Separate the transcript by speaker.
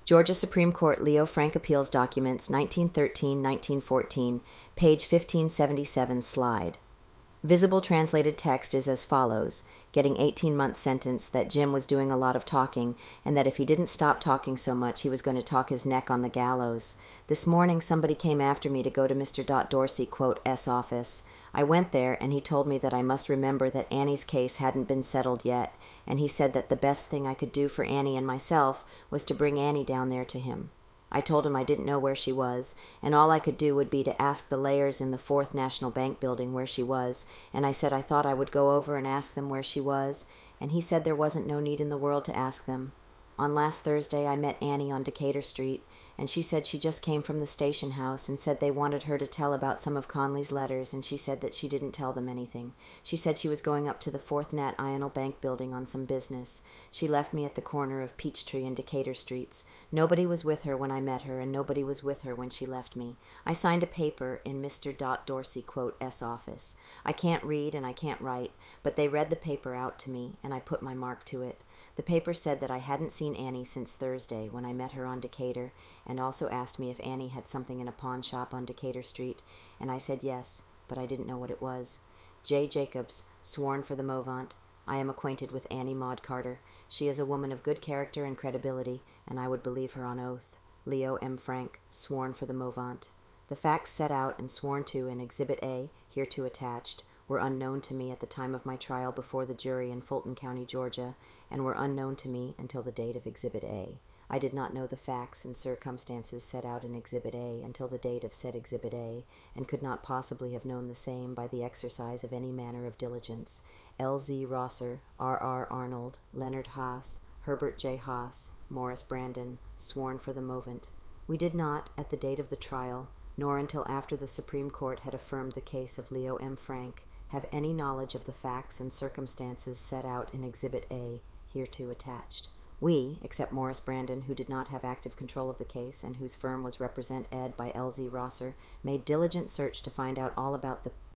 Speaker 1: Georgia Supreme Court Leo Frank Appeals Documents 1913-1914, page 1577, slide. Visible translated text is as follows, getting 18-month sentence that Jim was doing a lot of talking and that if he didn't stop talking so much he was going to talk his neck on the gallows. This morning somebody came after me to go to Mr. Dorsey, quote, S office. I went there and he told me that I must remember that Annie's case hadn't been settled yet, and he said that the best thing I could do for Annie and myself was to bring Annie down there to him. I told him I didn't know where she was, and all I could do would be to ask the layers in the 4th National Bank building where she was, and I said I thought I would go over and ask them where she was, and he said there wasn't no need in the world to ask them. On last Thursday I met Annie on Decatur Street, and she said she just came from the station house and said they wanted her to tell about some of Conley's letters, and she said that she didn't tell them anything. She said she was going up to the 4th Nat Ional Bank building on some business. She left me at the corner of Peachtree and Decatur Streets. Nobody was with her when I met her, and nobody was with her when she left me. I signed a paper in Mr. Dorsey, quote, S office. I can't read and I can't write, but they read the paper out to me, and I put my mark to it. The paper said that I hadn't seen Annie since Thursday when I met her on Decatur, and also asked me if Annie had something in a pawn shop on Decatur Street, and I said yes, but I didn't know what it was. J. Jacobs, sworn for the Movant. I am acquainted with Annie Maud Carter. She is a woman of good character and credibility, and I would believe her on oath. Leo M. Frank, sworn for the Movant. The facts set out and sworn to in Exhibit A, hereto attached, were unknown to me at the time of my trial before the jury in Fulton County, Georgia, and were unknown to me until the date of Exhibit A. I did not know the facts and circumstances set out in Exhibit A until the date of said Exhibit A, and could not possibly have known the same by the exercise of any manner of diligence. L. Z. Rosser, R. R. Arnold, Leonard Haas, Herbert J. Haas, Morris Brandon, sworn for the Movant. We did not, at the date of the trial, nor until after the Supreme Court had affirmed the case of Leo M. Frank, have any knowledge of the facts and circumstances set out in Exhibit A, hereto attached. We, except Morris Brandon, who did not have active control of the case and whose firm was Represent Ed by L. Z. Rosser, made diligent search to find out all about the